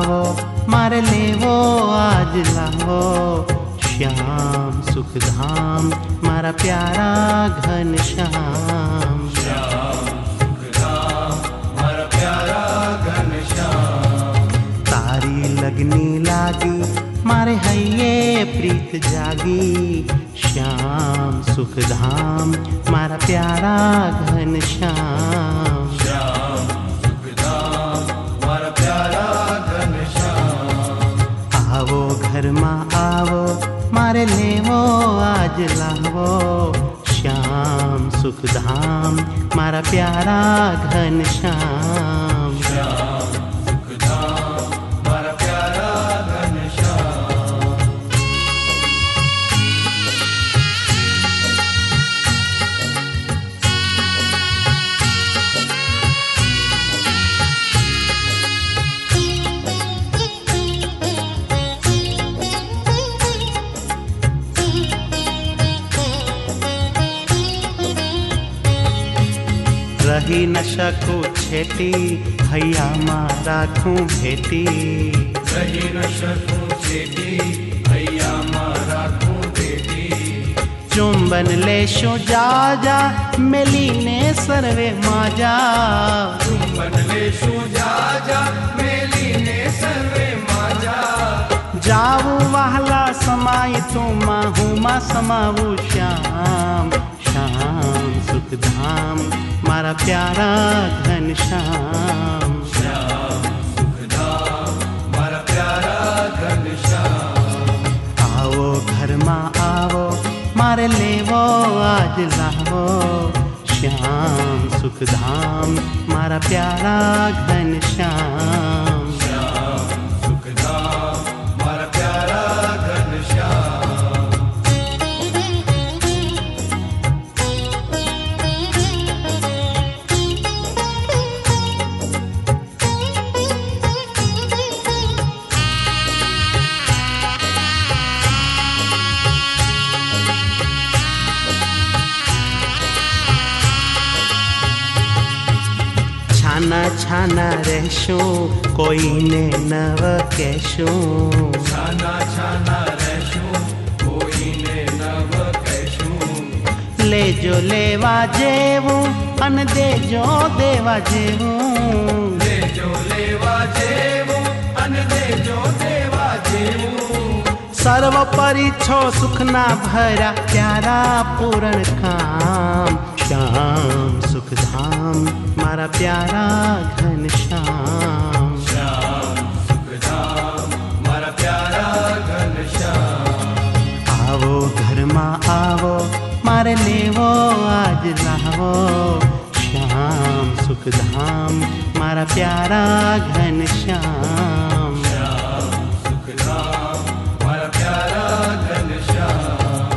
आवो मारे लेवो आज लावो श्याम सुख धाम मारा प्यारा घन श्याम। श्याम सुख धाम मारा प्यारा घन श्याम। तारी लगनी लागी मारे हैये प्रीत जागी श्याम सुख धाम मारा प्यारा घन श्याम। श्याम सुख धाम मारा प्यारा घन श्याम। आवो घर मां आवो मारे लेवो आज लावो श्याम सुख धाम मारा प्यारा घन श्याम। श्याम सुख धाम मारा प्यारा घन श्याम। रही न शकू छेटी भैया माँ राखूं भेटी। रही न शकूं छेटी भैया माँ राखूं भेटी। चुंबन लेशो जा जा मिली ने सर्वे माजा। चुंबन लेशो जा जा मिली ने सर्वे माजा। जाऊ वाहला समाई तू माहू माँ समाऊ श्याम श्याम सुख धाम मारा प्यारा घन श्याम। श्याम सुख धाम मारा प्यारा घन श्याम। आओ घर मां आवो मारे लेवो आज लावो श्याम सुख धाम मारा प्यारा घन श्याम। श्याम सुख धाम मारा प्यारा घन श्याम। छाना छाना रहशो कोई ने नव कहशो। छाना छाना रहशो कोई ने नव कहशो। ले जो लेवा जेवू अन दे जो देवा जेवू। ले जो लेवा जेवू अन दे जो देवा जेवू। सर्वोपरि छो सुखना भरा प्यारा पूर्ण काम श्याम सुख धाम मारा प्यारा घन श्याम। श्याम सुख धाम मारा प्यारा घन श्याम। आवो घर मां आवो मारे लेवो आज लावो श्याम सुख धाम मारा प्यारा घन श्याम। श्याम सुख धाम मारा प्यारा घन श्याम।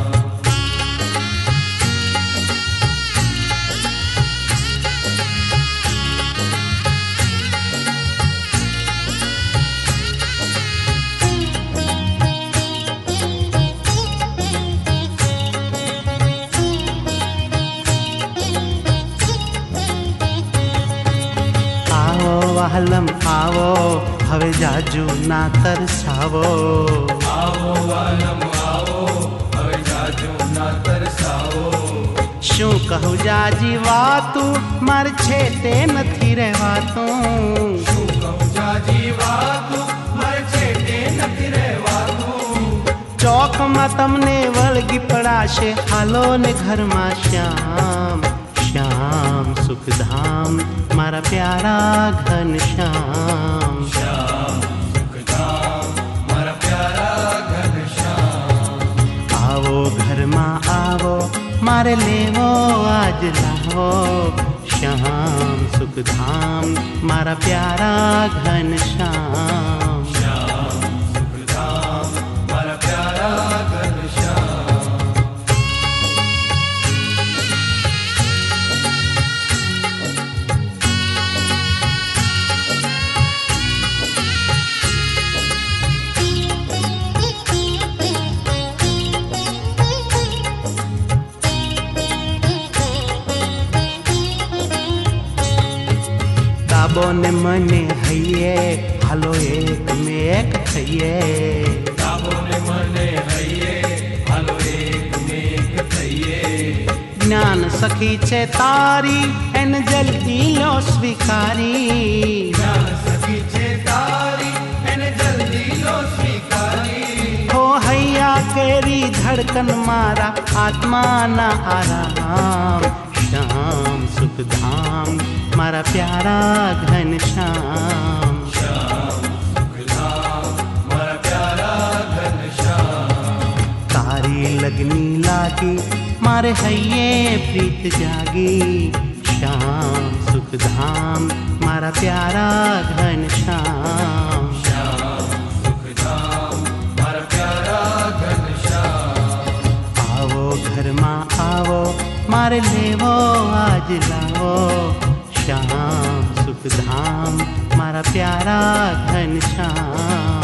वाहलम आवो हवे जाजू ना तरसावो। आवो वालम आवो हवे जाजू ना तरसावो। शू कहू जाजी वातू मार छेटे नथी रहवातू। शू कहू जाजी वातू मार छेटे नथी रहवातू। चौक मां तमने वळगी पड़ाशे हालो ने घर मां श्याम श्याम सुख धाम मारा प्यारा घन श्याम। श्याम सुख धाम मारा प्यारा घन श्याम। आवो घर मां आवो मारे लेवो आज लावो श्याम सुख धाम मारा प्यारा घन श्याम। श्याम सुख धाम मारा प्यारा घन श्याम। दाबो ने मने हइये હાલો એકમેક થઈએ. ગાવોને મને હૈયે, હાલો એકમેક થઈએ. જ્ઞાન સખી છે તારી એને જલ્દી લો સ્વીકારી. જ્ઞાન સખી છે તારી એને જલ્દી લો સ્વીકારી. હો હૈયા કેરી ધડકન મારા આત્માના આરામ. શ્યામ સુખધામ મારા પ્યારા ઘનશ્યામ. શ્યામ સુખધામ મારા પ્યારા ઘનશ્યામ. તારી લગની લાગી મારે હૈયે પ્રીત જાગી. શ્યામ સુખધામ મારા પ્યારા ઘનશ્યામ. શ્યામ સુખધામ મારા પ્યારા ઘનશ્યામ. આવો ઘરમાં આવો મારે લેવો આજ લાવો. શ્યામ સુખધામ મારા પ્યારા ઘનશ્યામ.